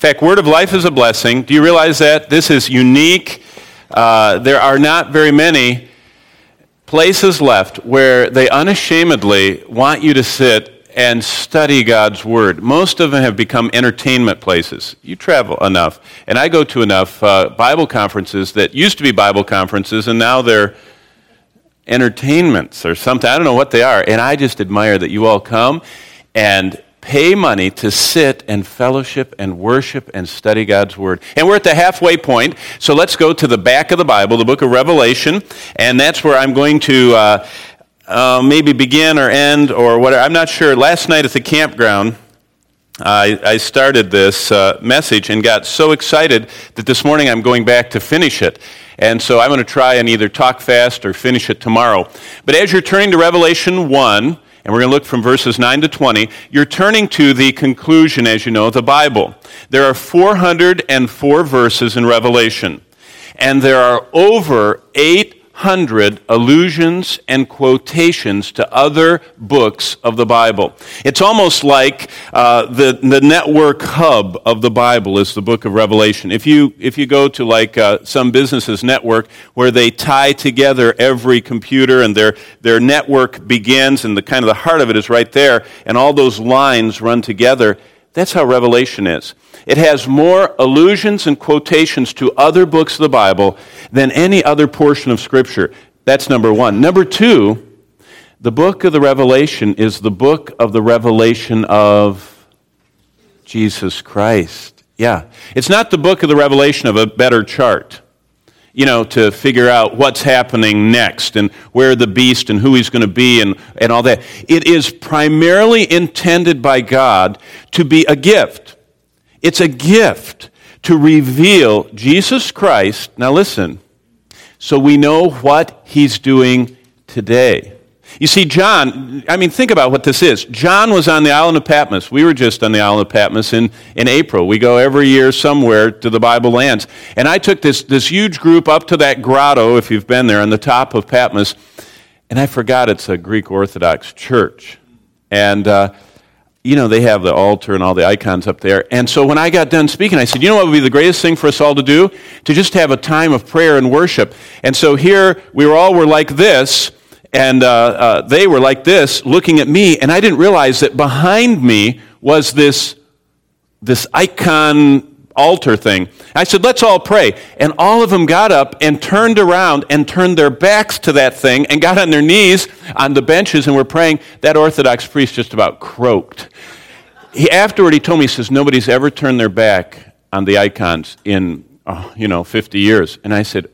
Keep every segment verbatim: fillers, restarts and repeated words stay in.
fact, Word of Life is a blessing. Do you realize that? This is unique. Uh, there are not very many places left where they unashamedly want you to sit and study God's Word. Most of them have become entertainment places. You travel enough, and I go to enough uh, Bible conferences that used to be Bible conferences, and now they're entertainments or something. I don't know what they are, and I just admire that you all come and pay money to sit and fellowship and worship and study God's Word. And we're at the halfway point, so let's go to the back of the Bible, the book of Revelation, and that's where I'm going to uh, uh, maybe begin or end or whatever. I'm not sure. Last night at the campground, I, I started this uh, message and got so excited that this morning I'm going back to finish it. And so I'm going to try and either talk fast or finish it tomorrow. But as you're turning to Revelation one, and we're going to look from verses nine to twenty, you're turning to the conclusion, as you know, of the Bible. There are four hundred four verses in Revelation, and there are over eight hundred allusions and quotations to other books of the Bible. It's almost like uh, the, the network hub of the Bible is the book of Revelation. If you if you go to like uh, some businesses' network where they tie together every computer and their, their network begins and the kind of the heart of it is right there and all those lines run together, that's how Revelation is. It has more allusions and quotations to other books of the Bible than any other portion of Scripture. That's number one. Number two, the book of the Revelation is the book of the revelation of Jesus Christ. Yeah. It's not the book of the revelation of a better chart, you know, to figure out what's happening next and where the beast and who he's going to be and, and all that. It is primarily intended by God to be a gift. It's a gift to reveal Jesus Christ. Now listen, so we know what he's doing today. You see, John, I mean, think about what this is. John was on the island of Patmos. We were just on the island of Patmos in, in April. We go every year somewhere to the Bible lands. And I took this, this huge group up to that grotto, if you've been there, on the top of Patmos. And I forgot it's a Greek Orthodox church. And, uh, you know, they have the altar and all the icons up there. And so when I got done speaking, I said, you know what would be the greatest thing for us all to do? To just have a time of prayer and worship. And so here, we were all were like this. And uh, uh, they were like this, looking at me, and I didn't realize that behind me was this, this icon altar thing. I said, let's all pray. And all of them got up and turned around and turned their backs to that thing and got on their knees on the benches and were praying. That Orthodox priest just about croaked. He, afterward, he told me, he says, nobody's ever turned their back on the icons in, oh, you know, fifty years. And I said,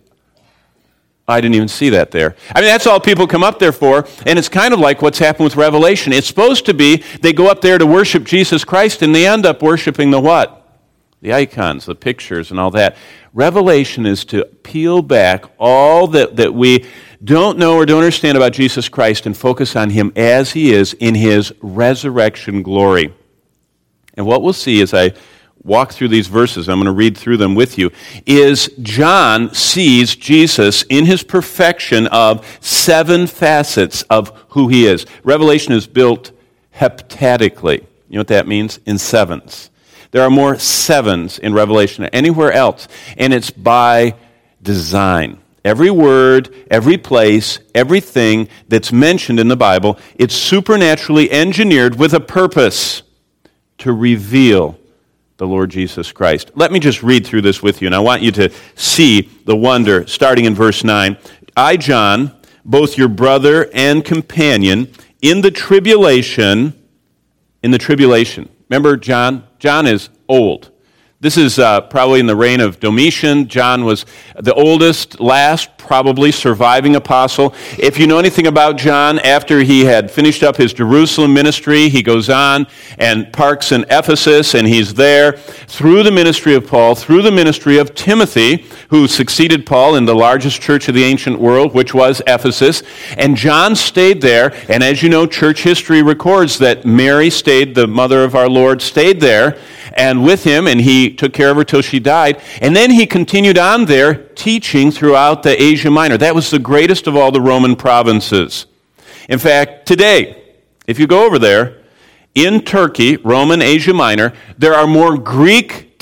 I didn't even see that there. I mean, that's all people come up there for, and it's kind of like what's happened with Revelation. It's supposed to be they go up there to worship Jesus Christ, and they end up worshiping the what? The icons, the pictures, and all that. Revelation is to peel back all that, that we don't know or don't understand about Jesus Christ and focus on him as he is in his resurrection glory. And what we'll see as I walk through these verses, I'm going to read through them with you, is John sees Jesus in his perfection of seven facets of who he is. Revelation is built heptatically. You know what that means? In sevens. There are more sevens in Revelation than anywhere else, and it's by design. Every word, every place, everything that's mentioned in the Bible, it's supernaturally engineered with a purpose to reveal the Lord Jesus Christ. Let me just read through this with you, and I want you to see the wonder, starting in verse nine. I, John, both your brother and companion, in the tribulation, in the tribulation. Remember John? John is old. This is uh, probably in the reign of Domitian. John was the oldest, last, probably surviving apostle. If you know anything about John, after he had finished up his Jerusalem ministry, he goes on and parks in Ephesus, and he's there through the ministry of Paul, through the ministry of Timothy, who succeeded Paul in the largest church of the ancient world, which was Ephesus. And John stayed there, and as you know, church history records that Mary stayed, the mother of our Lord, stayed there, and with him, and he took care of her till she died. And then he continued on there teaching throughout the Asia Minor. That was the greatest of all the Roman provinces. In fact, today, if you go over there, in Turkey, Roman Asia Minor, there are more Greek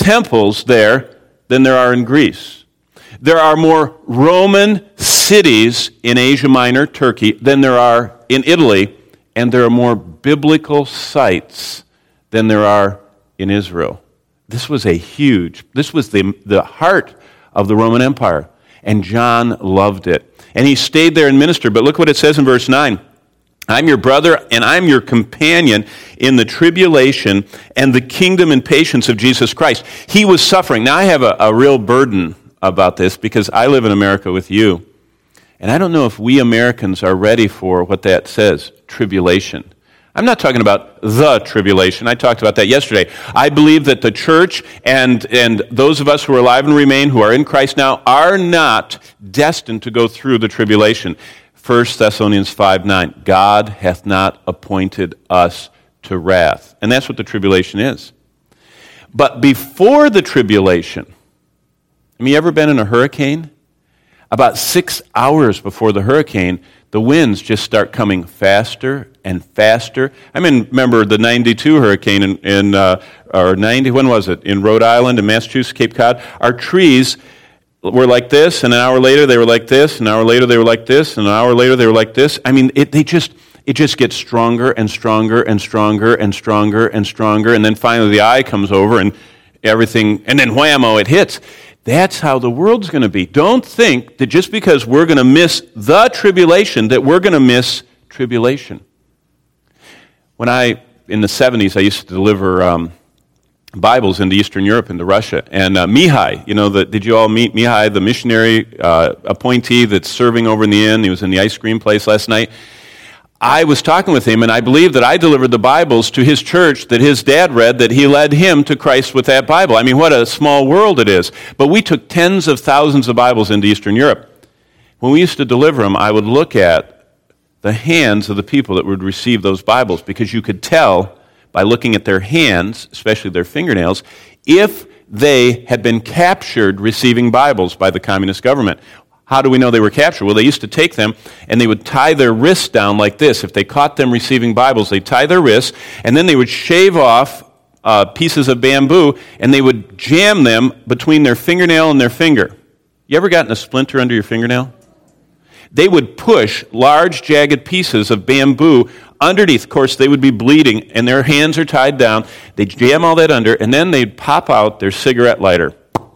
temples there than there are in Greece. There are more Roman cities in Asia Minor, Turkey, than there are in Italy, and there are more biblical sites than there are in Israel. This was a huge, this was the, the heart of the Roman Empire, and John loved it. And he stayed there and ministered, but look what it says in verse nine. I'm your brother, and I'm your companion in the tribulation and the kingdom and patience of Jesus Christ. He was suffering. Now, I have a, a real burden about this because I live in America with you. And I don't know if we Americans are ready for what that says, tribulation. I'm not talking about the tribulation. I talked about that yesterday. I believe that the church and, and those of us who are alive and remain, who are in Christ now, are not destined to go through the tribulation. First Thessalonians five nine, God hath not appointed us to wrath. And that's what the tribulation is. But before the tribulation, have you ever been in a hurricane? About six hours before the hurricane, the winds just start coming faster and faster. I mean, remember the ninety-two hurricane in, in uh, or ninety, when was it? In Rhode Island and Massachusetts, Cape Cod. Our trees were like this, and an hour later they were like this, an hour later they were like this, and an hour later they were like this. I mean, it, they just it just gets stronger and stronger and stronger and stronger and stronger, and then finally the eye comes over and everything, and then whammo, it hits. That's how the world's going to be. Don't think that just because we're going to miss the tribulation, that we're going to miss tribulation. When I, in the seventies, I used to deliver um, Bibles into Eastern Europe, into Russia. And uh, Mihai, you know, the, did you all meet Mihai, the missionary uh, appointee that's serving over in the inn? He was in the ice cream place last night. I was talking with him, and I believe that I delivered the Bibles to his church that his dad read, that he led him to Christ with that Bible. I mean, what a small world it is. But we took tens of thousands of Bibles into Eastern Europe. When we used to deliver them, I would look at the hands of the people that would receive those Bibles, because you could tell by looking at their hands, especially their fingernails, if they had been captured receiving Bibles by the communist government. How do we know they were captured? Well, they used to take them and they would tie their wrists down like this. If they caught them receiving Bibles, they'd tie their wrists, and then they would shave off uh, pieces of bamboo, and they would jam them between their fingernail and their finger. You ever gotten a splinter under your fingernail? They would push large, jagged pieces of bamboo underneath. Of course, they would be bleeding, and their hands are tied down. They'd jam all that under, and then they'd pop out their cigarette lighter,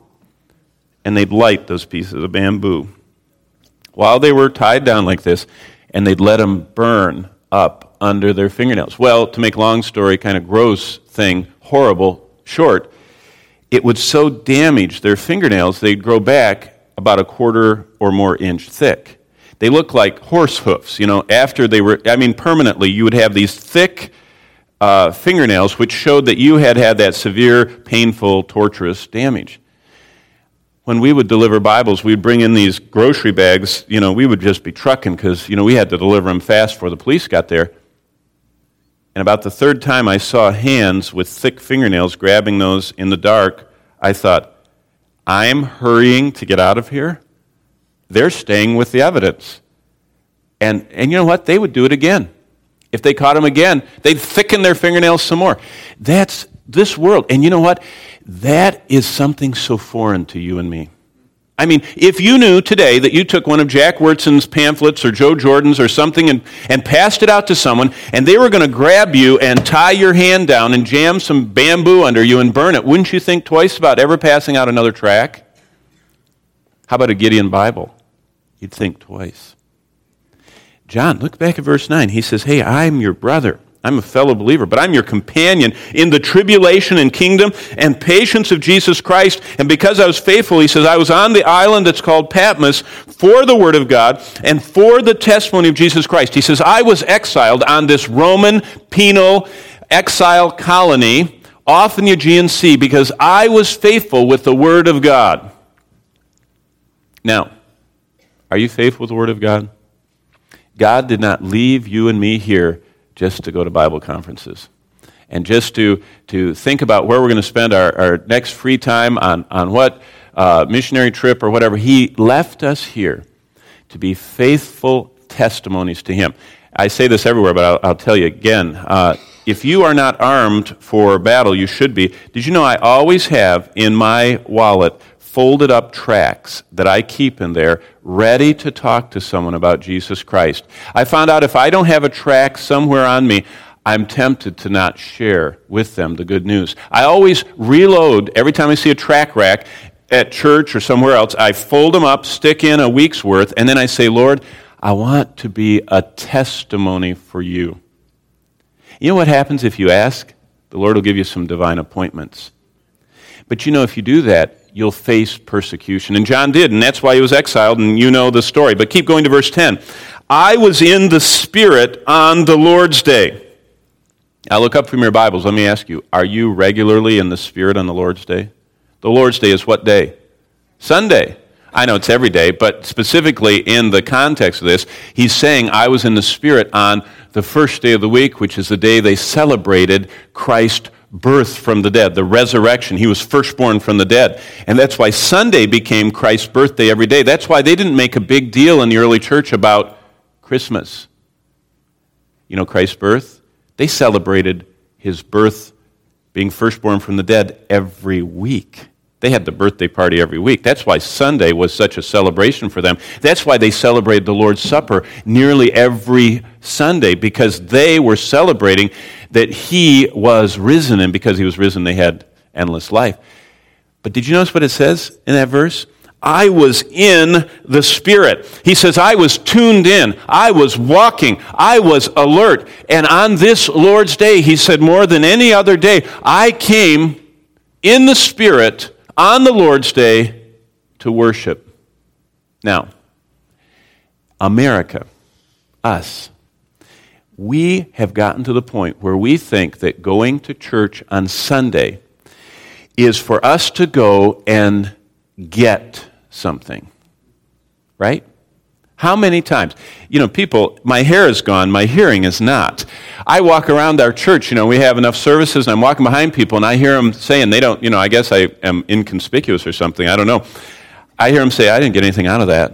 and they'd light those pieces of bamboo while they were tied down like this, and they'd let them burn up under their fingernails. Well, to make a long story, kind of gross thing, horrible, short, it would so damage their fingernails, they'd grow back about a quarter or more inch thick. They looked like horse hoofs, you know, after they were, I mean, permanently, you would have these thick uh, fingernails, which showed that you had had that severe, painful, torturous damage. When we would deliver Bibles, we'd bring in these grocery bags. You know, we would just be trucking because, you know, we had to deliver them fast before the police got there. And about the third time I saw hands with thick fingernails grabbing those in the dark, I thought, I'm hurrying to get out of here. They're staying with the evidence. And, and you know what? They would do it again. If they caught them again, they'd thicken their fingernails some more. That's this world. And you know what? That is something so foreign to you and me. I mean, if you knew today that you took one of Jack Wurtson's pamphlets or Joe Jordan's or something and, and passed it out to someone, and they were going to grab you and tie your hand down and jam some bamboo under you and burn it, wouldn't you think twice about ever passing out another tract? How about a Gideon Bible? You'd think twice. John, look back at verse nine. He says, hey, I'm your brother. I'm a fellow believer, but I'm your companion in the tribulation and kingdom and patience of Jesus Christ. And because I was faithful, he says, I was on the island that's called Patmos for the word of God and for the testimony of Jesus Christ. He says, I was exiled on this Roman penal exile colony off in the Aegean Sea because I was faithful with the word of God. Now, are you faithful with the word of God? God did not leave you and me here just to go to Bible conferences and just to, to think about where we're going to spend our, our next free time on, on what uh, missionary trip or whatever. He left us here to be faithful testimonies to him. I say this everywhere, but I'll, I'll tell you again. Uh, if you are not armed for battle, you should be. Did you know I always have in my wallet folded up tracts that I keep in there ready to talk to someone about Jesus Christ? I found out if I don't have a tract somewhere on me, I'm tempted to not share with them the good news. I always reload every time I see a tract rack at church or somewhere else. I fold them up, stick in a week's worth, and then I say, Lord, I want to be a testimony for you. You know what happens if you ask? The Lord will give you some divine appointments. But you know, if you do that, you'll face persecution. And John did, and that's why he was exiled, and you know the story. But keep going to verse ten. I was in the Spirit on the Lord's day. Now look up from your Bibles. Let me ask you, are you regularly in the Spirit on the Lord's day? The Lord's day is what day? Sunday. I know it's every day, but specifically in the context of this, he's saying, I was in the Spirit on the first day of the week, which is the day they celebrated Christ's birth from the dead, the resurrection. He was firstborn from the dead. And that's why Sunday became Christ's birthday every day. That's why they didn't make a big deal in the early church about Christmas. You know, Christ's birth? They celebrated his birth, being firstborn from the dead, every week. They had the birthday party every week. That's why Sunday was such a celebration for them. That's why they celebrated the Lord's Supper nearly every Sunday, because they were celebrating that he was risen, and because he was risen, they had endless life. But did you notice what it says in that verse? I was in the Spirit. He says, I was tuned in. I was walking. I was alert. And on this Lord's day, he said, more than any other day, I came in the Spirit on the Lord's day to worship. Now, America, us, we have gotten to the point where we think that going to church on Sunday is for us to go and get something, right? How many times? You know, people, my hair is gone, my hearing is not. I walk around our church, you know, we have enough services, and I'm walking behind people, and I hear them saying, they don't, you know, I guess I am inconspicuous or something, I don't know. I hear them say, I didn't get anything out of that.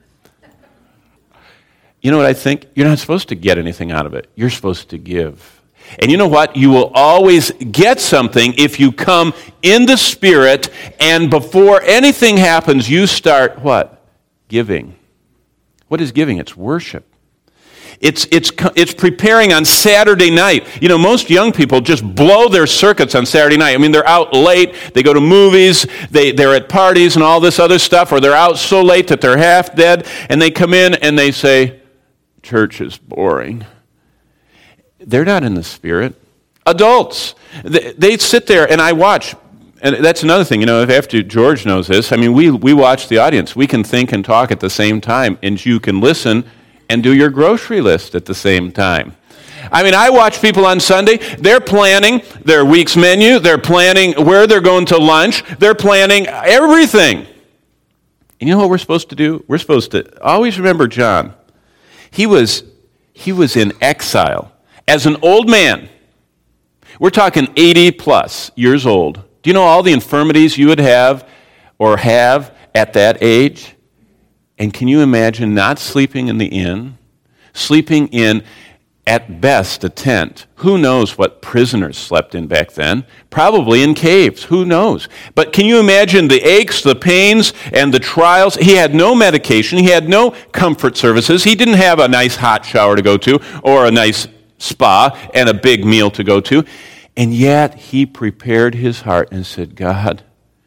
You know what I think? You're not supposed to get anything out of it. You're supposed to give. And you know what? You will always get something if you come in the Spirit, and before anything happens, you start what? Giving. What is giving? It's worship. It's, it's, it's preparing on Saturday night. You know, most young people just blow their circuits on Saturday night. I mean, they're out late, they go to movies, they, they're at parties and all this other stuff, or they're out so late that they're half dead, and they come in and they say, church is boring. They're not in the Spirit. Adults, they, they sit there, and I watch. And that's another thing, you know, after George knows this, I mean, we, we watch the audience. We can think and talk at the same time, and you can listen and do your grocery list at the same time. I mean, I watch people on Sunday, they're planning their week's menu, they're planning where they're going to lunch, they're planning everything. And you know what we're supposed to do? We're supposed to always remember John. He was, he was in exile as an old man. We're talking eighty plus years old. Do you know all the infirmities you would have or have at that age? And can you imagine not sleeping in the inn, sleeping in, at best, a tent? Who knows what prisoners slept in back then? Probably in caves. Who knows? But can you imagine the aches, the pains, and the trials? He had no medication. He had no comfort services. He didn't have a nice hot shower to go to or a nice spa and a big meal to go to. And yet he prepared his heart and said, God,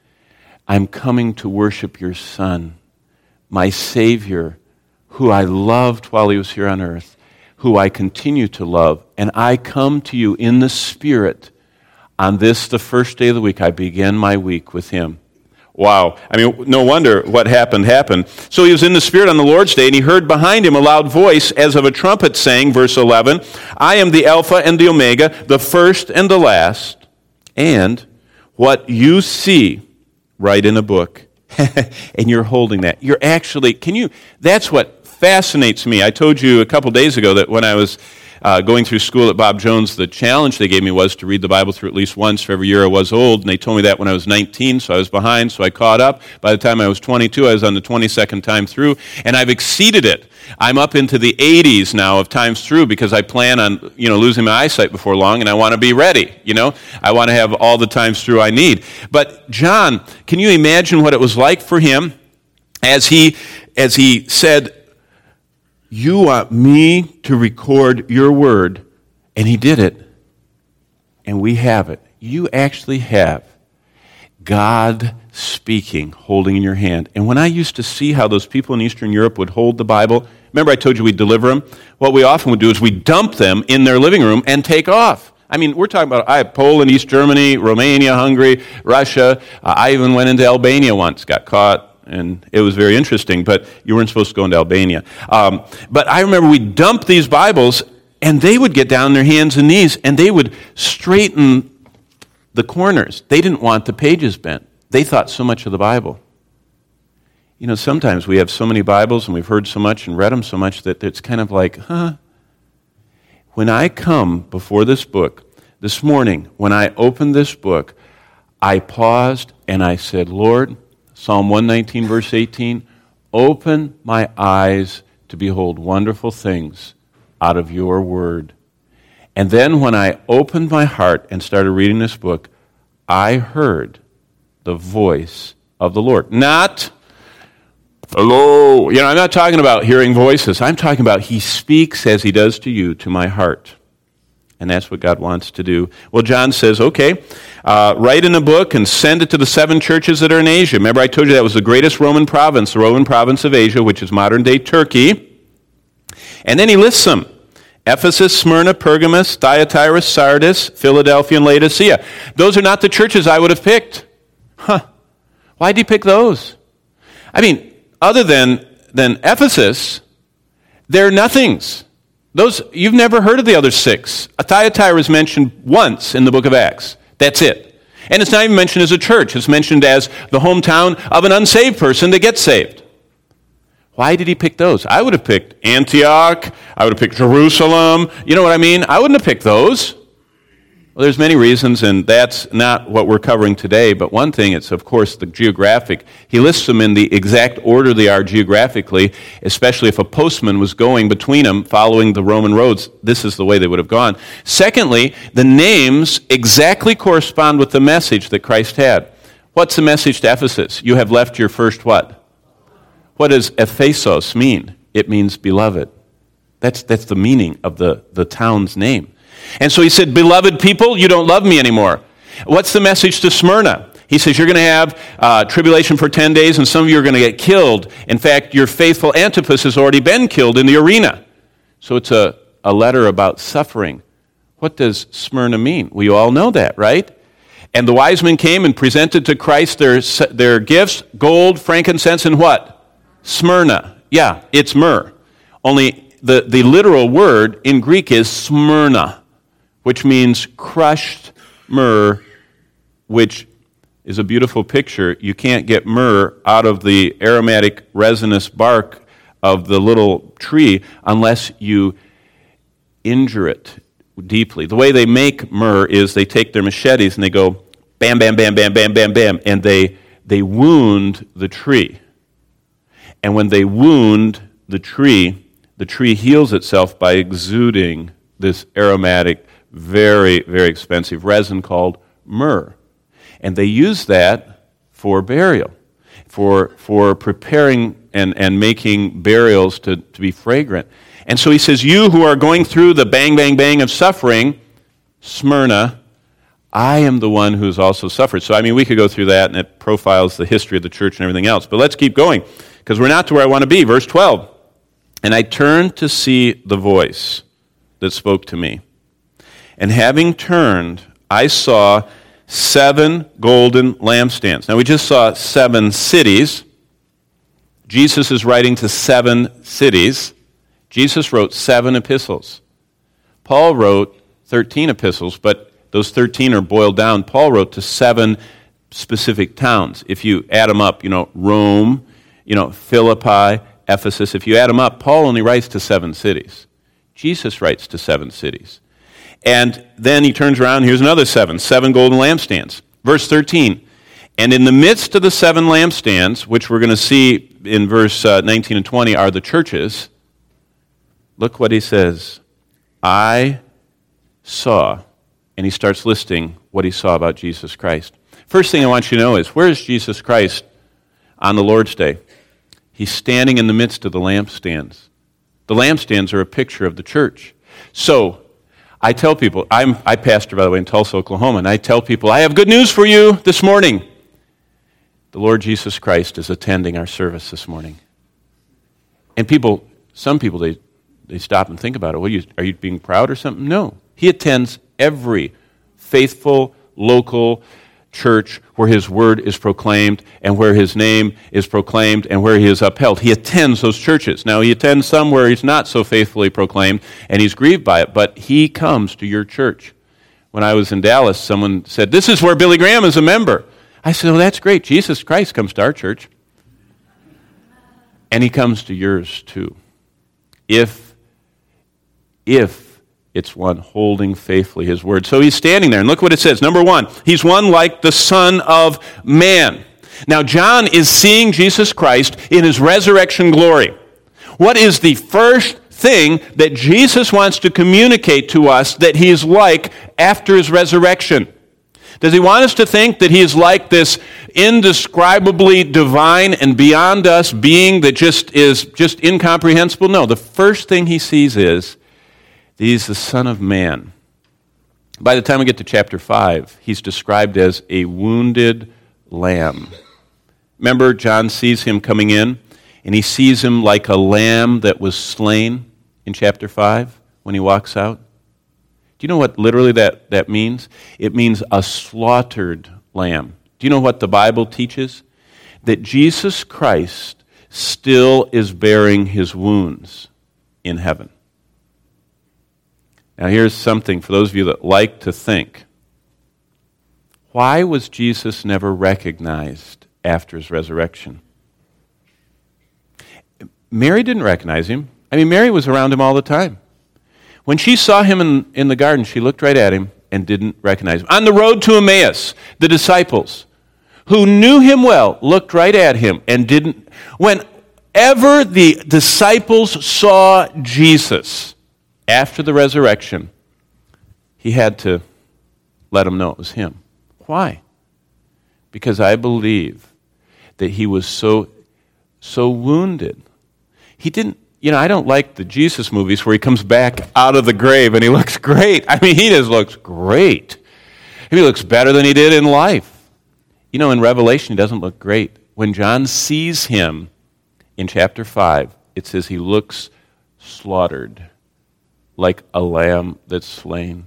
I'm coming to worship your Son, my Savior, who I loved while he was here on earth, who I continue to love, and I come to you in the Spirit. On this, the first day of the week, I begin my week with him. Wow. I mean, no wonder what happened happened. So he was in the Spirit on the Lord's day, and he heard behind him a loud voice as of a trumpet saying, verse eleven, I am the Alpha and the Omega, the first and the last, and what you see, write in a book. And you're holding that. You're actually, can you, that's what fascinates me. I told you a couple days ago that when I was uh, going through school at Bob Jones, the challenge they gave me was to read the Bible through at least once for every year I was old, and they told me that when I was nineteen, so I was behind, so I caught up. By the time I was twenty-two, I was on the twenty-second time through, and I've exceeded it. I'm up into the eighties now of times through because I plan on, you know, losing my eyesight before long, and I want to be ready, you know. I want to have all the times through I need. But John, can you imagine what it was like for him as he, as he said, you want me to record your word, and he did it, and we have it. You actually have God speaking, holding in your hand. And when I used to see how those people in Eastern Europe would hold the Bible, remember I told you we'd deliver them? What we often would do is we'd dump them in their living room and take off. I mean, we're talking about I have Poland, East Germany, Romania, Hungary, Russia. Uh, I even went into Albania once, got caught, and it was very interesting, but you weren't supposed to go into Albania. Um, but I remember we'd dump these Bibles, and they would get down on their hands and knees, and they would straighten the corners. They didn't want the pages bent. They thought so much of the Bible. You know, sometimes we have so many Bibles, and we've heard so much and read them so much that it's kind of like, huh? When I come before this book, this morning, when I opened this book, I paused and I said, Lord, Psalm one nineteen, verse eighteen, open my eyes to behold wonderful things out of your word. And then when I opened my heart and started reading this book, I heard the voice of the Lord. Not, hello, you know, I'm not talking about hearing voices. I'm talking about he speaks as he does to you, to my heart. And that's what God wants to do. Well, John says, okay, uh, write in a book and send it to the seven churches that are in Asia. Remember I told you that was the greatest Roman province, the Roman province of Asia, which is modern-day Turkey. And then he lists them. Ephesus, Smyrna, Pergamos, Thyatira, Sardis, Philadelphia, and Laodicea. Those are not the churches I would have picked. Huh. Why did he pick those? I mean, other than, than Ephesus, they're nothings. Those, you've never heard of the other six. Thyatira is mentioned once in the book of Acts. That's it. And it's not even mentioned as a church. It's mentioned as the hometown of an unsaved person that gets saved. Why did he pick those? I would have picked Antioch. I would have picked Jerusalem. You know what I mean? I wouldn't have picked those. Well, there's many reasons, and that's not what we're covering today. But one thing, it's, of course, the geographic. He lists them in the exact order they are geographically, especially if a postman was going between them following the Roman roads. This is the way they would have gone. Secondly, the names exactly correspond with the message that Christ had. What's the message to Ephesus? You have left your first what? What does Ephesos mean? It means beloved. That's, that's the meaning of the, the town's name. And so he said, beloved people, you don't love me anymore. What's the message to Smyrna? He says, you're going to have uh, tribulation for ten days, and some of you are going to get killed. In fact, your faithful Antipas has already been killed in the arena. So it's a, a letter about suffering. What does Smyrna mean? We all know that, right? And the wise men came and presented to Christ their, their gifts, gold, frankincense, and what? Smyrna. Yeah, it's myrrh. Only the, the literal word in Greek is Smyrna, which means crushed myrrh, which is a beautiful picture. You can't get myrrh out of the aromatic resinous bark of the little tree unless you injure it deeply. The way they make myrrh is they take their machetes and they go bam, bam, bam, bam, bam, bam, bam, and they, they wound the tree. And when they wound the tree, the tree heals itself by exuding this aromatic, very, very expensive resin called myrrh. And they use that for burial, for, for preparing and, and making burials to, to be fragrant. And so he says, you who are going through the bang, bang, bang of suffering, Smyrna, I am the one who's also suffered. So, I mean, we could go through that, and it profiles the history of the church and everything else. But let's keep going, because we're not to where I want to be. Verse twelve, and I turned to see the voice that spoke to me. And having turned, I saw seven golden lampstands. Now, we just saw seven cities. Jesus is writing to seven cities. Jesus wrote seven epistles. Paul wrote thirteen epistles, but those thirteen are boiled down. Paul wrote to seven specific towns. If you add them up, you know, Rome, you know, Philippi, Ephesus. If you add them up, Paul only writes to seven cities. Jesus writes to seven cities. And then he turns around, here's another seven, seven golden lampstands. Verse thirteen, and in the midst of the seven lampstands, which we're going to see in verse uh, nineteen and twenty, are the churches. Look what he says. I saw, and he starts listing what he saw about Jesus Christ. First thing I want you to know is, where is Jesus Christ on the Lord's Day? He's standing in the midst of the lampstands. The lampstands are a picture of the church. So, I tell people, I'm, I pastor, by the way, in Tulsa, Oklahoma, and I tell people, I have good news for you this morning. The Lord Jesus Christ is attending our service this morning. And people, some people, they, they stop and think about it. What, are you, are you being proud or something? No. He attends every faithful, local church where his word is proclaimed and where his name is proclaimed and where he is upheld. He attends those churches. Now, he attends some where he's not so faithfully proclaimed and he's grieved by it, but he comes to your church. When I was in Dallas, someone said, this is where Billy Graham is a member. I said, well, that's great. Jesus Christ comes to our church. And he comes to yours too. If, if it's one holding faithfully his word. So he's standing there, and look what it says. Number one, he's one like the Son of Man. Now, John is seeing Jesus Christ in his resurrection glory. What is the first thing that Jesus wants to communicate to us that he is like after his resurrection? Does he want us to think that he is like this indescribably divine and beyond us being that just is just incomprehensible? No, the first thing he sees is he's the Son of Man. By the time we get to chapter five, he's described as a wounded lamb. Remember, John sees him coming in, and he sees him like a lamb that was slain in chapter five when he walks out. Do you know what literally that, that means? It means a slaughtered lamb. Do you know what the Bible teaches? That Jesus Christ still is bearing his wounds in heaven. Now here's something for those of you that like to think. Why was Jesus never recognized after his resurrection? Mary didn't recognize him. I mean, Mary was around him all the time. When she saw him in, in the garden, she looked right at him and didn't recognize him. On the road to Emmaus, the disciples, who knew him well, looked right at him and didn't. Whenever the disciples saw Jesus after the resurrection, he had to let them know it was him. Why? Because I believe that he was so, so wounded. He didn't, you know, I don't like the Jesus movies where he comes back out of the grave and he looks great. I mean, he just looks great. He looks better than he did in life. You know, in Revelation, he doesn't look great. When John sees him in chapter five, it says he looks slaughtered, like a lamb that's slain.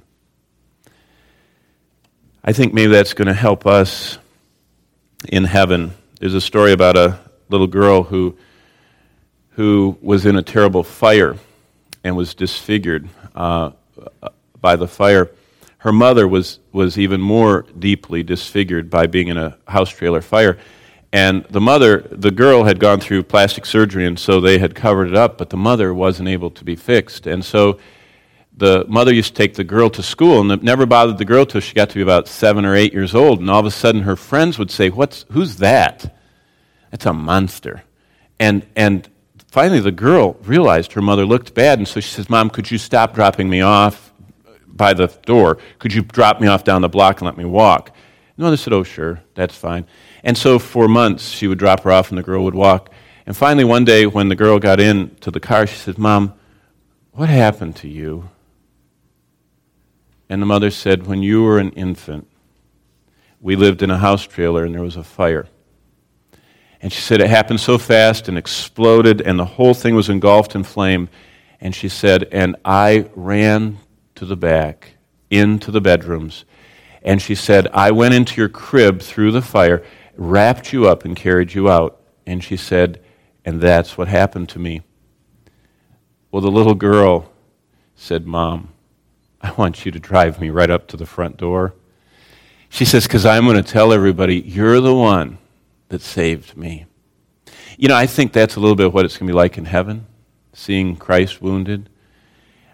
I think maybe that's going to help us in heaven. There's a story about a little girl who who was in a terrible fire and was disfigured uh, by the fire. Her mother was, was even more deeply disfigured by being in a house trailer fire. And the mother, the girl had gone through plastic surgery, and so they had covered it up, but the mother wasn't able to be fixed. And so the mother used to take the girl to school, and it never bothered the girl till she got to be about seven or eight years old. And all of a sudden her friends would say, "What's who's that? That's a monster." And and finally the girl realized her mother looked bad, and so she says, "Mom, could you stop dropping me off by the door? Could you drop me off down the block and let me walk?" The mother said, "Oh, sure, that's fine." And so for months she would drop her off and the girl would walk. And finally one day when the girl got into the car, she said, "Mom, what happened to you?" And the mother said, "When you were an infant, we lived in a house trailer and there was a fire." And she said it happened so fast and exploded and the whole thing was engulfed in flame. And she said, "And I ran to the back, into the bedrooms." And she said, "I went into your crib through the fire, wrapped you up and carried you out." And she said, "And that's what happened to me." Well, the little girl said, "Mom, I want you to drive me right up to the front door." She says, "Because I'm going to tell everybody, you're the one that saved me." You know, I think that's a little bit of what it's going to be like in heaven, seeing Christ wounded.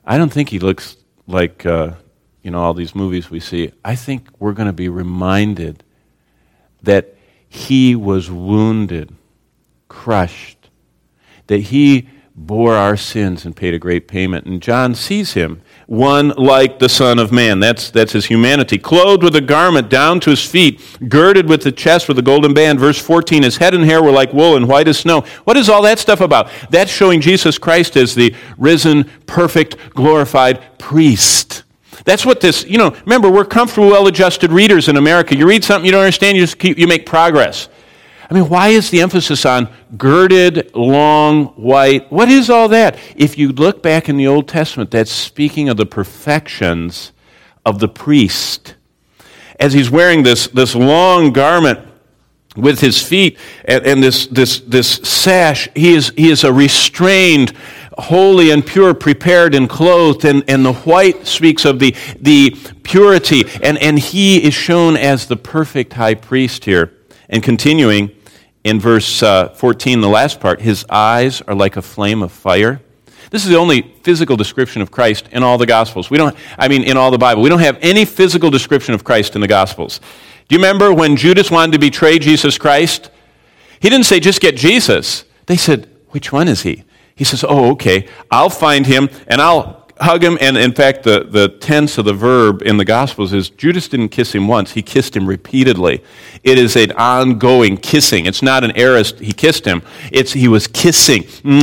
I don't think he looks like, uh, you know, all these movies we see. I think we're going to be reminded that he was wounded, crushed, that he bore our sins and paid a great payment. And John sees him, one like the Son of Man. That's, that's his humanity. Clothed with a garment down to his feet, girded with the chest with a golden band. Verse fourteen, his head and hair were like wool and white as snow. What is all that stuff about? That's showing Jesus Christ as the risen, perfect, glorified priest. That's what this, you know, remember, we're comfortable, well-adjusted readers in America. You read something you don't understand, you just keep, you make progress. I mean, why is the emphasis on girded, long, white? What is all that? If you look back in the Old Testament, that's speaking of the perfections of the priest. As he's wearing this, this long garment with his feet and, and this, this, this sash, he is, he is a restrained, holy and pure, prepared and clothed, and, and the white speaks of the, the purity, and, and he is shown as the perfect high priest here. And continuing, in verse uh, fourteen, the last part, his eyes are like a flame of fire. This is the only physical description of Christ in all the Gospels. We don't, I mean, in all the Bible. We don't have any physical description of Christ in the Gospels. Do you remember when Judas wanted to betray Jesus Christ? He didn't say, just get Jesus. They said, which one is he? He says, oh, okay, I'll find him and I'll hug him. And in fact, the, the tense of the verb in the Gospels is Judas didn't kiss him once. He kissed him repeatedly. It is an ongoing kissing. It's not an aorist, he kissed him. It's he was kissing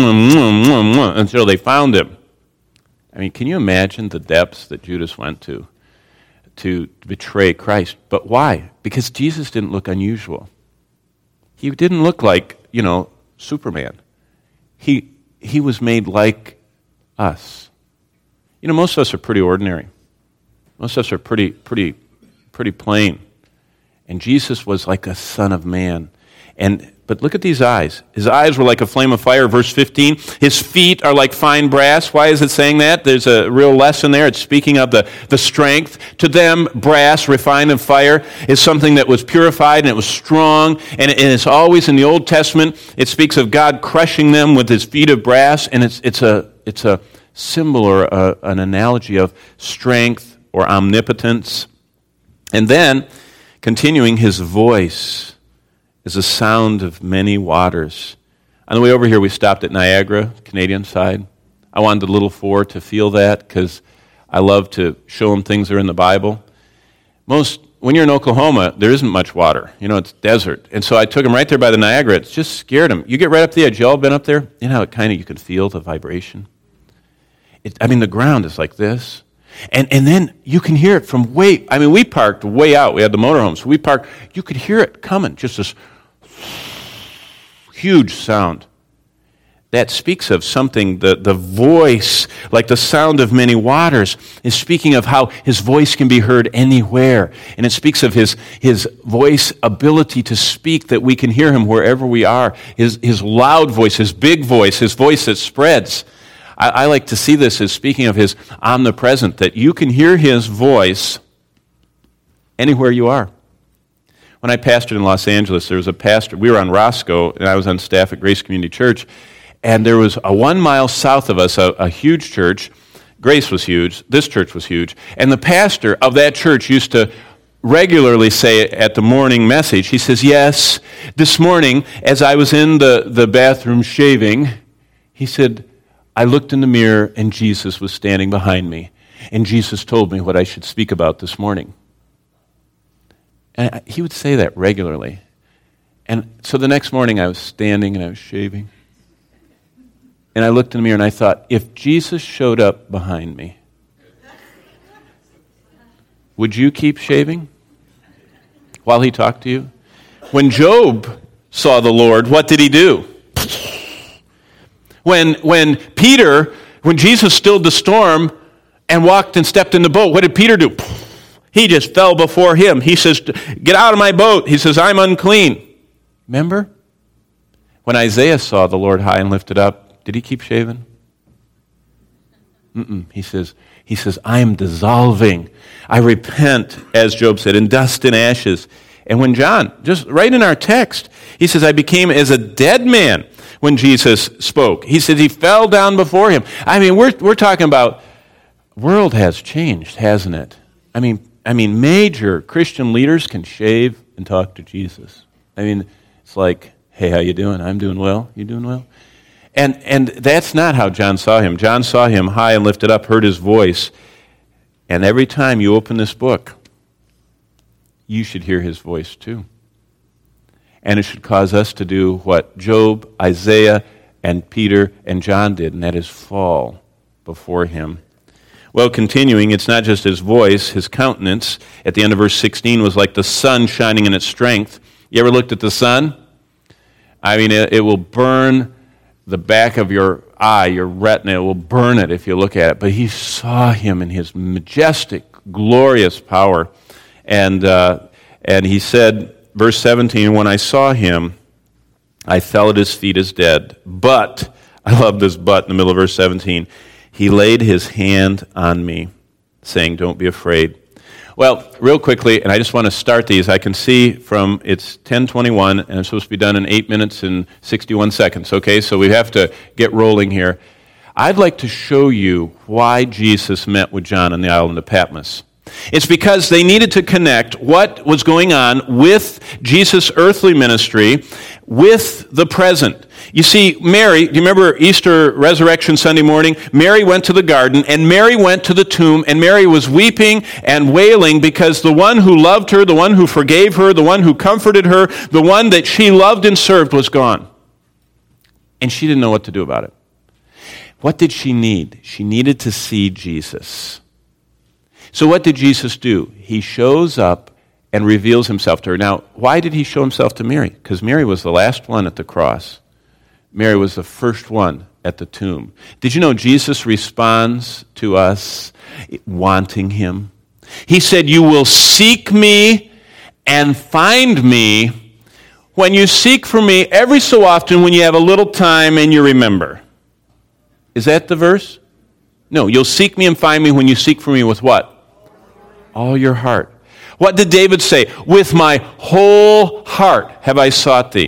until they found him. I mean, can you imagine the depths that Judas went to to betray Christ? But why? Because Jesus didn't look unusual. He didn't look like, you know, Superman. He he was made like us. You know, most of us are pretty ordinary. Most of us are pretty, pretty, pretty plain. And Jesus was like a son of man. And but look at these eyes. His eyes were like a flame of fire, verse fifteen. His feet are like fine brass. Why is it saying that? There's a real lesson there. It's speaking of the, the strength. To them, brass, refined in fire, is something that was purified and it was strong. And, it, and it's always in the Old Testament. It speaks of God crushing them with his feet of brass. And it's it's a it's a symbol or a, an analogy of strength or omnipotence. And then, continuing, his voice is a sound of many waters. On the way over here, we stopped at Niagara, Canadian side. I wanted the little four to feel that because I love to show them things that are in the Bible. Most, when you're in Oklahoma, there isn't much water. You know, it's desert. And so I took them right there by the Niagara. It just scared them. You get right up the edge. You all been up there? You know how it kind of, you can feel the vibration? It, I mean, the ground is like this. And and then you can hear it from way, I mean, we parked way out. We had the motorhome, so we parked. You could hear it coming, just this huge sound. That speaks of something, the, the voice, like the sound of many waters, is speaking of how his voice can be heard anywhere. And it speaks of his, his voice ability to speak, that we can hear him wherever we are. His, his loud voice, his big voice, his voice that spreads. I, I like to see this as speaking of his omnipresent, that you can hear his voice anywhere you are. When I pastored in Los Angeles, there was a pastor, we were on Roscoe, and I was on staff at Grace Community Church, and there was a one mile south of us, a, a huge church. Grace was huge, this church was huge, and the pastor of that church used to regularly say at the morning message, he says, yes, this morning, as I was in the, the bathroom shaving, he said, I looked in the mirror and Jesus was standing behind me, and Jesus told me what I should speak about this morning. And he would say that regularly. And so the next morning I was standing and I was shaving. And I looked in the mirror and I thought, if Jesus showed up behind me, would you keep shaving while he talked to you? When Job saw the Lord, what did he do? When, when Peter, when Jesus stilled the storm and walked and stepped in the boat, what did Peter do? He just fell before him. He says, get out of my boat. He says, I'm unclean. Remember? When Isaiah saw the Lord high and lifted up, did he keep shaving? Mm-mm. He says, he says, I am dissolving. I repent, as Job said, in dust and ashes. And when John, just right in our text, he says, I became as a dead man when Jesus spoke. He says he fell down before him. I mean, we're we're talking about The world has changed, hasn't it? I mean, I mean, major Christian leaders can shave and talk to Jesus. I mean, it's like, hey, how you doing? I'm doing well. You doing well? And and that's not how John saw him. John saw him high and lifted up, heard his voice. And every time you open this book, you should hear his voice too. And it should cause us to do what Job, Isaiah, and Peter and John did, and that is fall before him. Well, continuing, it's not just his voice, his countenance. At the end of verse sixteen was like the sun shining in its strength. You ever looked at the sun? I mean, it, it will burn the back of your eye, your retina. It will burn it if you look at it. But he saw him in his majestic, glorious power. And uh, and he said, verse seventeen, when I saw him, I fell at his feet as dead. But, I love this but in the middle of verse seventeen, he laid his hand on me, saying, don't be afraid. Well, real quickly, and I just want to start these. I can see from, it's ten twenty-one, and it's supposed to be done in eight minutes and sixty-one seconds, okay? So we have to get rolling here. I'd like to show you why Jesus met with John on the island of Patmos. It's because they needed to connect what was going on with Jesus' earthly ministry with the present. You see, Mary, do you remember Easter Resurrection Sunday morning? Mary went to the garden, and Mary went to the tomb, and Mary was weeping and wailing because the one who loved her, the one who forgave her, the one who comforted her, the one that she loved and served was gone. And she didn't know what to do about it. What did she need? She needed to see Jesus. So what did Jesus do? He shows up and reveals himself to her. Now, why did he show himself to Mary? Because Mary was the last one at the cross. Mary was the first one at the tomb. Did you know Jesus responds to us wanting him? He said, you will seek me and find me when you seek for me every so often when you have a little time and you remember. Is that the verse? No, you'll seek me and find me when you seek for me with what? All your heart. What did David say? With my whole heart have I sought thee.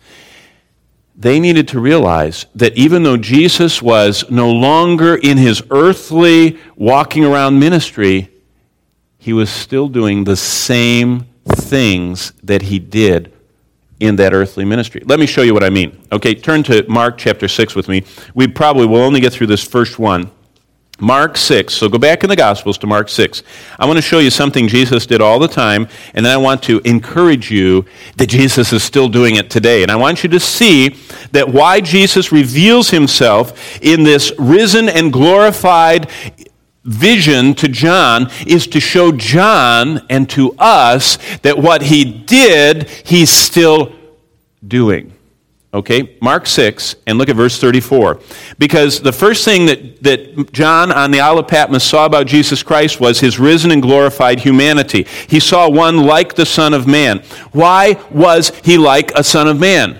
They needed to realize that even though Jesus was no longer in his earthly walking around ministry, he was still doing the same things that he did in that earthly ministry. Let me show you what I mean. Okay, turn to Mark chapter six with me. We probably will only get through this first one. Mark six. So go back in the Gospels to Mark six. I want to show you something Jesus did all the time, and then I want to encourage you that Jesus is still doing it today. And I want you to see that why Jesus reveals himself in this risen and glorified vision to John is to show John and to us that what he did, he's still doing. Okay, Mark six, and look at verse thirty-four. Because the first thing that, that John on the Isle of Patmos saw about Jesus Christ was his risen and glorified humanity. He saw one like the Son of Man. Why was he like a Son of Man?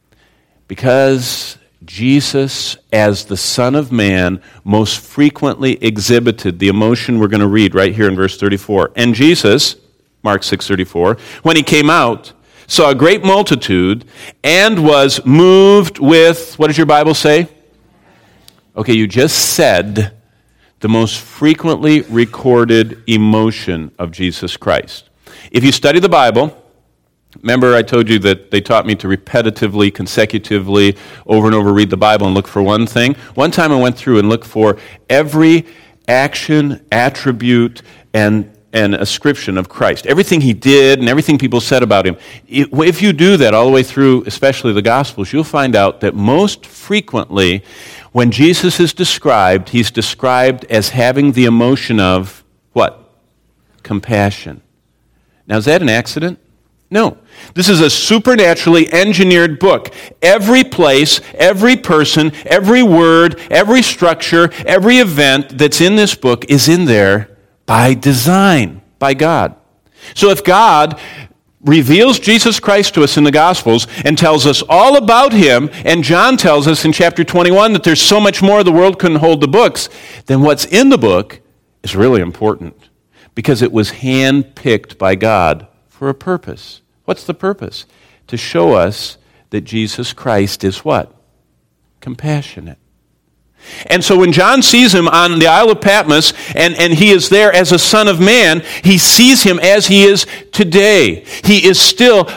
Because Jesus, as the Son of Man, most frequently exhibited the emotion we're going to read right here in verse thirty-four. And Jesus, Mark six thirty-four, when he came out, saw a great multitude, and was moved with, what does your Bible say? Okay, you just said the most frequently recorded emotion of Jesus Christ. If you study the Bible, remember I told you that they taught me to repetitively, consecutively, over and over read the Bible and look for one thing. One time I went through and looked for every action, attribute, and and ascription of Christ. Everything he did and everything people said about him. If you do that all the way through, especially the Gospels, you'll find out that most frequently when Jesus is described, he's described as having the emotion of what? Compassion. Now, is that an accident? No. This is a supernaturally engineered book. Every place, every person, every word, every structure, every event that's in this book is in there by design, by God. So if God reveals Jesus Christ to us in the Gospels and tells us all about him, and John tells us in chapter twenty-one that there's so much more the world couldn't hold the books, then what's in the book is really important because it was hand-picked by God for a purpose. What's the purpose? To show us that Jesus Christ is what? Compassionate. And so when John sees him on the Isle of Patmos, and, and he is there as a son of man, he sees him as he is today. He is still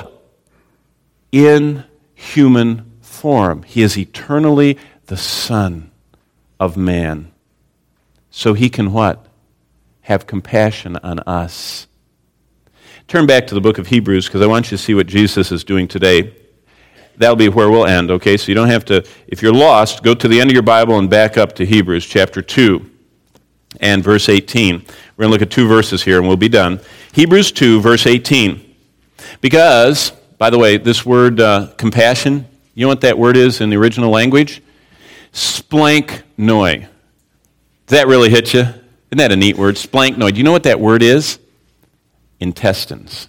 in human form. He is eternally the Son of man. So he can what? Have compassion on us. Turn back to the book of Hebrews, because I want you to see what Jesus is doing today. That'll be where we'll end, okay? So you don't have to, if you're lost, go to the end of your Bible and back up to Hebrews chapter two and verse eighteen. We're going to look at two verses here and we'll be done. Hebrews two, verse eighteen. Because, by the way, this word uh, compassion, you know what that word is in the original language? Splanknoi. Does that really hit you? Isn't that a neat word? Splanknoi. Do you know what that word is? Intestines.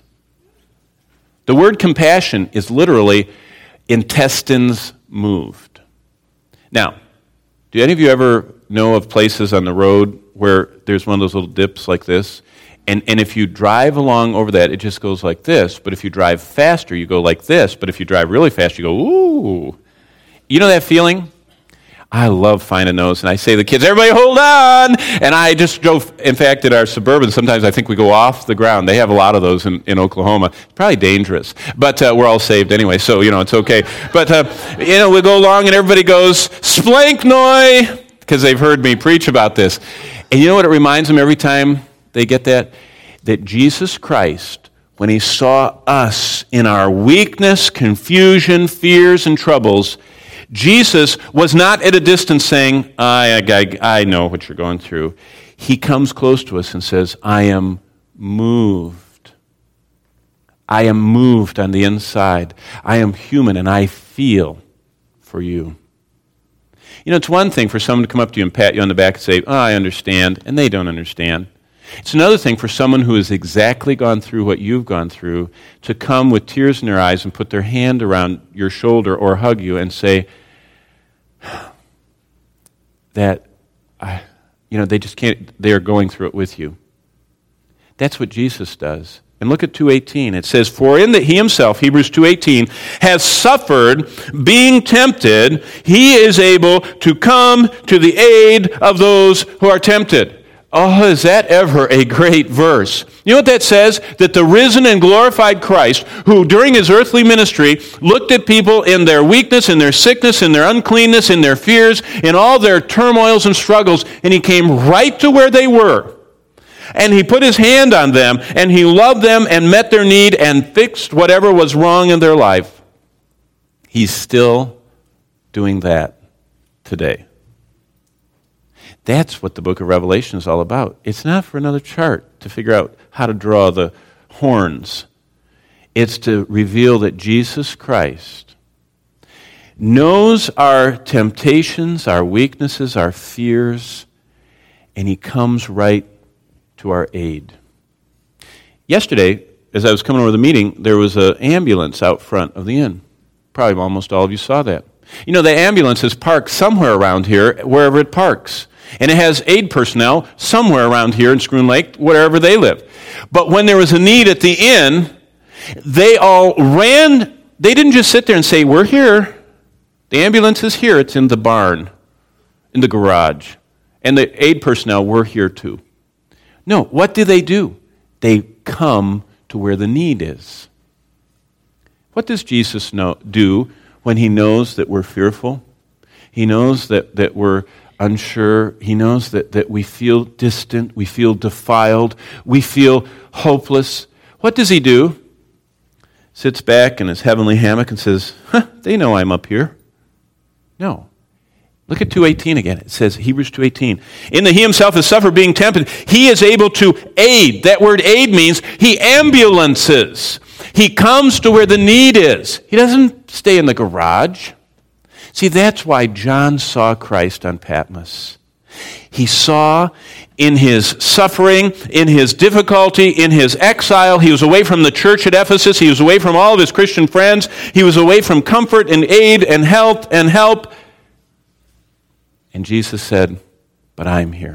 The word compassion is literally intestines moved. Now, do any of you ever know of places on the road where there's one of those little dips like this? And, and if you drive along over that, it just goes like this. But if you drive faster, you go like this. But if you drive really fast, you go, ooh. You know that feeling? I love finding those. And I say to the kids, everybody hold on. And I just drove, in fact, at our Suburban, sometimes I think we go off the ground. They have a lot of those in, in Oklahoma. It's probably dangerous. But uh, we're all saved anyway, so, you know, it's okay. But, uh, you know, we go along and everybody goes, splanknoi, because they've heard me preach about this. And you know what it reminds them every time they get that? That Jesus Christ, when he saw us in our weakness, confusion, fears, and troubles, Jesus was not at a distance saying, I, I, I know what you're going through. He comes close to us and says, I am moved. I am moved on the inside. I am human and I feel for you. You know, it's one thing for someone to come up to you and pat you on the back and say, oh, I understand, and they don't understand. It's another thing for someone who has exactly gone through what you've gone through to come with tears in their eyes and put their hand around your shoulder or hug you and say, that, I, you know, they just can't, they are going through it with you. That's what Jesus does. And look at two eighteen. It says, for in that he himself, Hebrews two eighteen, has suffered being tempted, he is able to come to the aid of those who are tempted. Oh, is that ever a great verse? You know what that says? That the risen and glorified Christ, who during his earthly ministry looked at people in their weakness, in their sickness, in their uncleanness, in their fears, in all their turmoils and struggles, and he came right to where they were. And he put his hand on them, and he loved them and met their need and fixed whatever was wrong in their life. He's still doing that today. That's what the book of Revelation is all about. It's not for another chart to figure out how to draw the horns. It's to reveal that Jesus Christ knows our temptations, our weaknesses, our fears, and he comes right to our aid. Yesterday, as I was coming over the meeting, there was an ambulance out front of the inn. Probably almost all of you saw that. You know, the ambulance is parked somewhere around here, wherever it parks. And it has aid personnel somewhere around here in Schroon Lake, wherever they live. But when there was a need at the inn, they all ran. They didn't just sit there and say, we're here. The ambulance is here. It's in the barn, in the garage. And the aid personnel were here too. No, what do they do? They come to where the need is. What does Jesus know, do when he knows that we're fearful? He knows that, that we're unsure. He knows that, that we feel distant, we feel defiled, we feel hopeless. What does he do? Sits back in his heavenly hammock and says, huh, they know I'm up here. No. Look at two eighteen again. It says, Hebrews two eighteen, in that he himself has suffered being tempted, he is able to aid. That word aid means he ambulances. He comes to where the need is. He doesn't stay in the garage. See, that's why John saw Christ on Patmos. He saw in his suffering, in his difficulty, in his exile, he was away from the church at Ephesus, he was away from all of his Christian friends, he was away from comfort and aid and health and help. And Jesus said, but I'm here.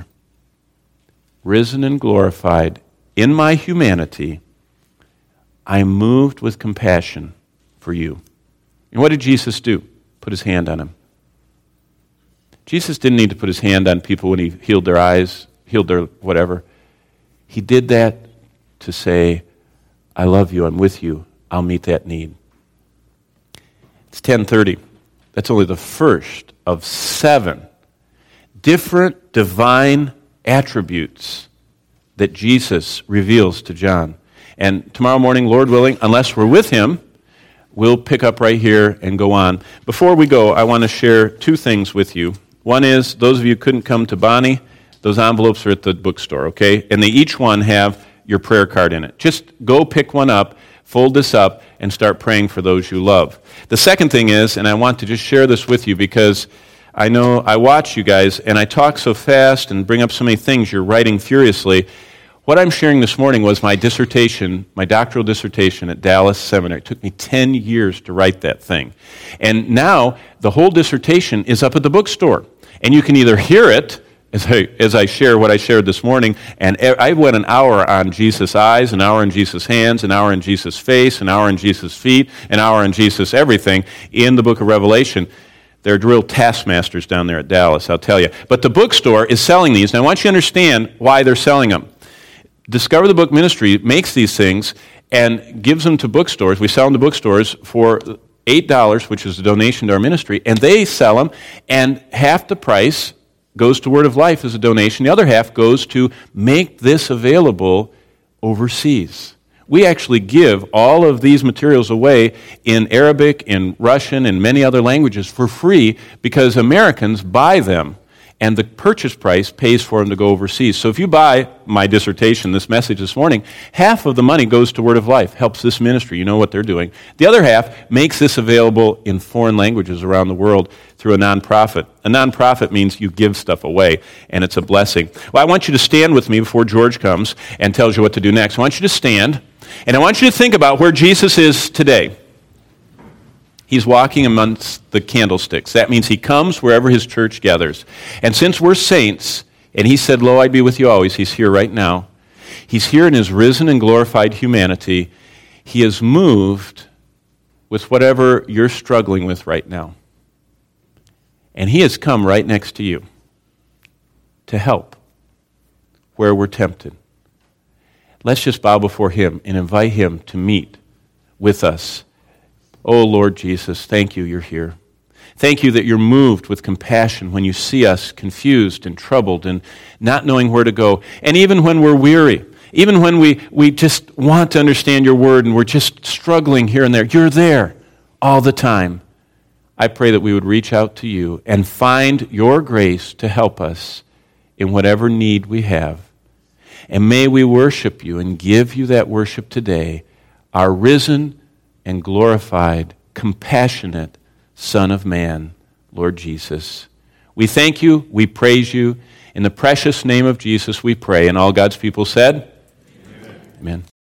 Risen and glorified in my humanity, I'm moved with compassion for you. And what did Jesus do? Put his hand on him. Jesus didn't need to put his hand on people when he healed their eyes, healed their whatever. He did that to say, I love you, I'm with you, I'll meet that need. It's ten thirty. That's only the first of seven different divine attributes that Jesus reveals to John. And tomorrow morning, Lord willing, unless we're with him, we'll pick up right here and go on. Before we go, I want to share two things with you. One is, those of you who couldn't come to Bonnie, those envelopes are at the bookstore, okay? And they each one have your prayer card in it. Just go pick one up, fold this up, and start praying for those you love. The second thing is, and I want to just share this with you because I know I watch you guys, and I talk so fast and bring up so many things, you're writing furiously. What I'm sharing this morning was my dissertation, my doctoral dissertation at Dallas Seminary. It took me ten years to write that thing. And now the whole dissertation is up at the bookstore. And you can either hear it, as I, as I share what I shared this morning, and I went an hour on Jesus' eyes, an hour on Jesus' hands, an hour on Jesus' face, an hour on Jesus' feet, an hour on Jesus' everything in the book of Revelation. They're real taskmasters down there at Dallas, I'll tell you. But the bookstore is selling these, and I want you to understand why they're selling them. Discover the Book Ministry makes these things and gives them to bookstores. We sell them to bookstores for eight dollars, which is a donation to our ministry, and they sell them, and half the price goes to Word of Life as a donation. The other half goes to make this available overseas. We actually give all of these materials away in Arabic, in Russian, and many other languages for free because Americans buy them, and the purchase price pays for them to go overseas. So if you buy my dissertation, this message this morning, half of the money goes to Word of Life, helps this ministry. You know what they're doing. The other half makes this available in foreign languages around the world through a nonprofit. A nonprofit means you give stuff away, and it's a blessing. Well, I want you to stand with me before George comes and tells you what to do next. I want you to stand, and I want you to think about where Jesus is today. He's walking amongst the candlesticks. That means he comes wherever his church gathers. And since we're saints, and he said, Lo, I'd be with you always, he's here right now. He's here in his risen and glorified humanity. He is moved with whatever you're struggling with right now. And he has come right next to you to help where we're tempted. Let's just bow before him and invite him to meet with us. Oh, Lord Jesus, thank you you're here. Thank you that you're moved with compassion when you see us confused and troubled and not knowing where to go. And even when we're weary, even when we, we just want to understand your word and we're just struggling here and there, you're there all the time. I pray that we would reach out to you and find your grace to help us in whatever need we have. And may we worship you and give you that worship today, our risen and glorified, compassionate Son of Man, Lord Jesus. We thank you, we praise you. In the precious name of Jesus we pray. And all God's people said, Amen. Amen.